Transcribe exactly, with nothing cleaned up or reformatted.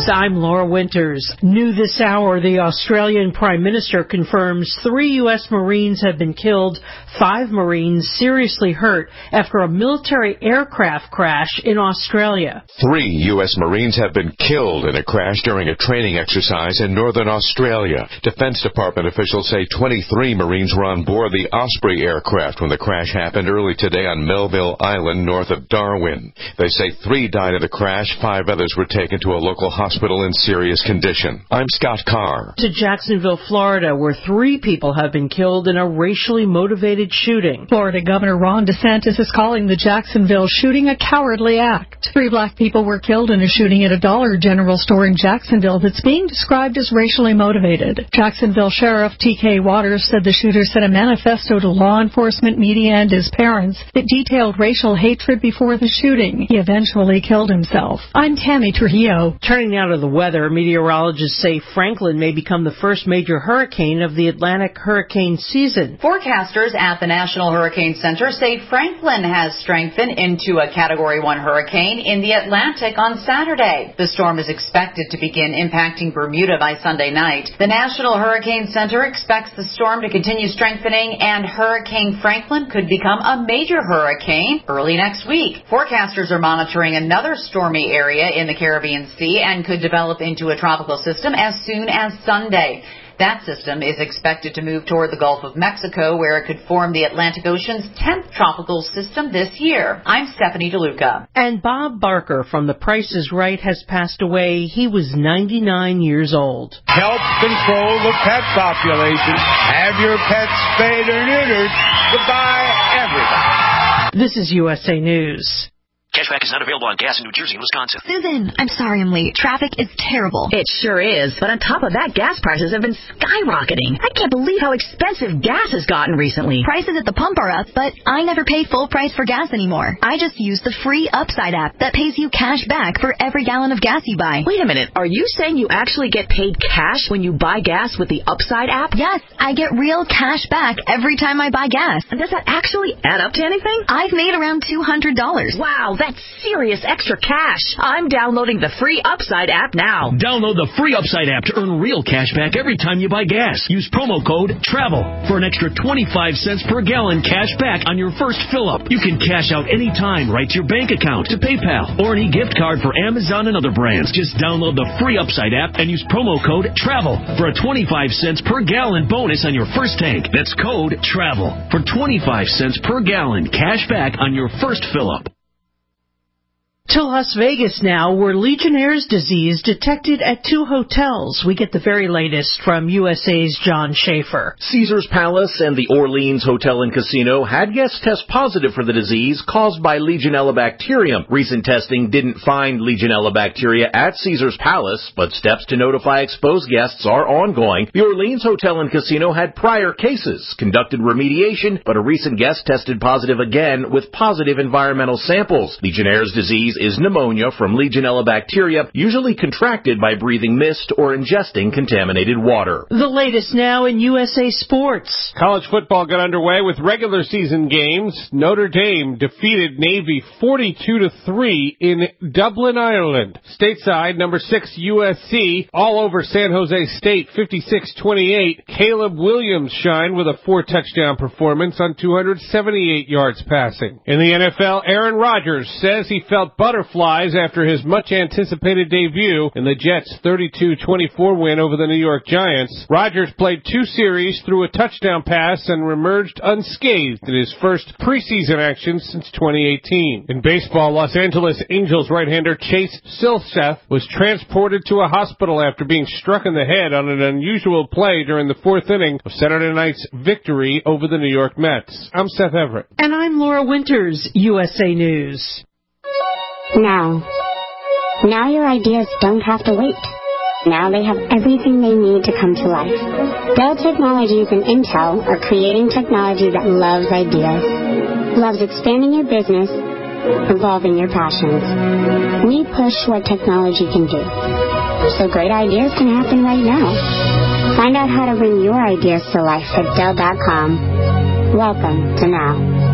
I'm Laura Winters. New this hour, the Australian Prime Minister confirms three U S Marines have been killed, five Marines seriously hurt after a military aircraft crash in Australia. Three U S Marines have been killed in a crash during a training exercise in northern Australia. Defense Department officials say twenty-three Marines were on board the Osprey aircraft when the crash happened early today on Melville Island, north of Darwin. They say three died in the crash. Five others were taken to a local hospital in serious condition. I'm Scott Carr. To Jacksonville, Florida, where three people have been killed in a racially motivated shooting. Florida Governor Ron DeSantis is calling the Jacksonville shooting a cowardly act. Three black people were killed in a shooting at a Dollar General store in Jacksonville that's being described as racially motivated. Jacksonville Sheriff T K Waters said the shooter sent a manifesto to law enforcement, media, and his parents that detailed racial hatred before the shooting. He eventually killed himself. I'm Tammy Trujillo. Turning now to the weather, meteorologists say Franklin may become the first major hurricane of the Atlantic hurricane season. Forecasters at the National Hurricane Center say Franklin has strengthened into a Category one hurricane in the Atlantic on Saturday. The storm is expected to begin impacting Bermuda by Sunday night. The National Hurricane Center expects the storm to continue strengthening, and Hurricane Franklin could become a major hurricane early next week. Forecasters are monitoring another stormy area in the Caribbean Sea and could develop into a tropical system as soon as Sunday. That system is expected to move toward the Gulf of Mexico, where it could form the Atlantic Ocean's tenth tropical system this year. I'm Stephanie DeLuca. And Bob Barker from The Price is Right has passed away. He was ninety-nine years old. Help control the pet population. Have your pets spayed or neutered. Goodbye, everybody. This is U S A News. Cashback is not available on gas in New Jersey and Wisconsin. Susan, I'm sorry I'm late. Traffic is terrible. It sure is. But on top of that, gas prices have been skyrocketing. I can't believe how expensive gas has gotten recently. Prices at the pump are up, but I never pay full price for gas anymore. I just use the free Upside app that pays you cash back for every gallon of gas you buy. Wait a minute. Are you saying you actually get paid cash when you buy gas with the Upside app? Yes, I get real cash back every time I buy gas. And does that actually add up to anything? I've made around two hundred dollars. Wow, that's serious extra cash. I'm downloading the free Upside app now. Download the free Upside app to earn real cash back every time you buy gas. Use promo code TRAVEL for an extra twenty-five cents per gallon cash back on your first fill-up. You can cash out anytime right to your bank account, to PayPal, or any gift card for Amazon and other brands. Just download the free Upside app and use promo code TRAVEL for a twenty-five cents per gallon bonus on your first tank. That's code TRAVEL for twenty-five cents per gallon cash back on your first fill-up. To Las Vegas now, where Legionnaire's disease detected at two hotels. We get the very latest from U S A's John Schaefer. Caesars Palace and the Orleans Hotel and Casino had guests test positive for the disease caused by Legionella bacterium. Recent testing didn't find Legionella bacteria at Caesars Palace, but steps to notify exposed guests are ongoing. The Orleans Hotel and Casino had prior cases, conducted remediation, but a recent guest tested positive again with positive environmental samples. Legionnaire's disease is pneumonia from Legionella bacteria, usually contracted by breathing mist or ingesting contaminated water. The latest now in U S A Sports. College football got underway with regular season games. Notre Dame defeated Navy forty-two to three in Dublin, Ireland. Stateside, number six U S C all over San Jose State fifty-six twenty-eight. Caleb Williams shined with a four-touchdown performance on two hundred seventy-eight yards passing. In the N F L, Aaron Rodgers says he felt butterflies after his much-anticipated debut in the Jets' thirty-two twenty-four win over the New York Giants. Rodgers played two series, threw a touchdown pass, and emerged unscathed in his first preseason action since twenty eighteen. In baseball, Los Angeles Angels right-hander Chase Silseth was transported to a hospital after being struck in the head on an unusual play during the fourth inning of Saturday night's victory over the New York Mets. I'm Seth Everett. And I'm Laura Winters, U S A News. Now. Now your ideas don't have to wait. Now they have everything they need to come to life. Dell Technologies and Intel are creating technology that loves ideas, loves expanding your business, evolving your passions. We push what technology can do. So great ideas can happen right now. Find out how to bring your ideas to life at Dell dot com. Welcome to Now.